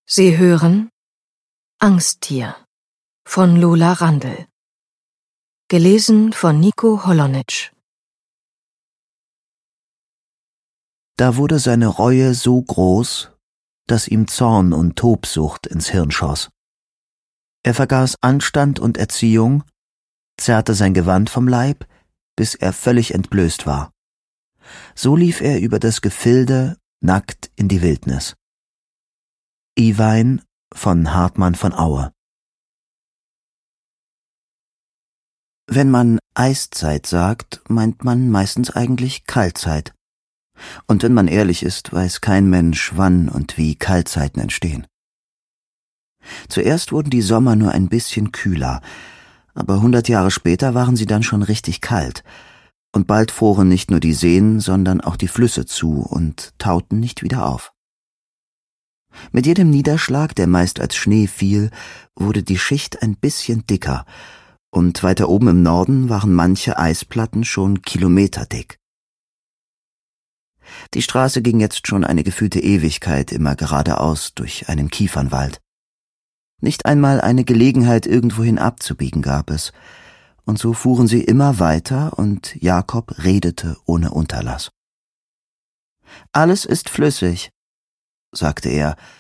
Sie hören Angsttier von Lola Randl. Gelesen von Nico Holonitsch. Da wurde seine Reue so groß, dass ihm Zorn und Tobsucht ins Hirn schoss. Er vergaß Anstand und Erziehung, zerrte sein Gewand vom Leib, bis er völlig entblößt war. So lief er über das Gefilde, nackt in die Wildnis. Iwein von Hartmann von Aue. Wenn man Eiszeit sagt, meint man meistens eigentlich Kaltzeit. Und wenn man ehrlich ist, weiß kein Mensch, wann und wie Kaltzeiten entstehen. Zuerst wurden die Sommer nur ein bisschen kühler, aber 100 Jahre später waren sie dann schon richtig kalt, und bald froren nicht nur die Seen, sondern auch die Flüsse zu und tauten nicht wieder auf. Mit jedem Niederschlag, der meist als Schnee fiel, wurde die Schicht ein bisschen dicker, und weiter oben im Norden waren manche Eisplatten schon kilometerdick. Die Straße ging jetzt schon eine gefühlte Ewigkeit immer geradeaus durch einen Kiefernwald. Nicht einmal eine Gelegenheit, irgendwohin abzubiegen gab es, und so fuhren sie immer weiter, und Jakob redete ohne Unterlass. »Alles ist flüssig«, sagte er,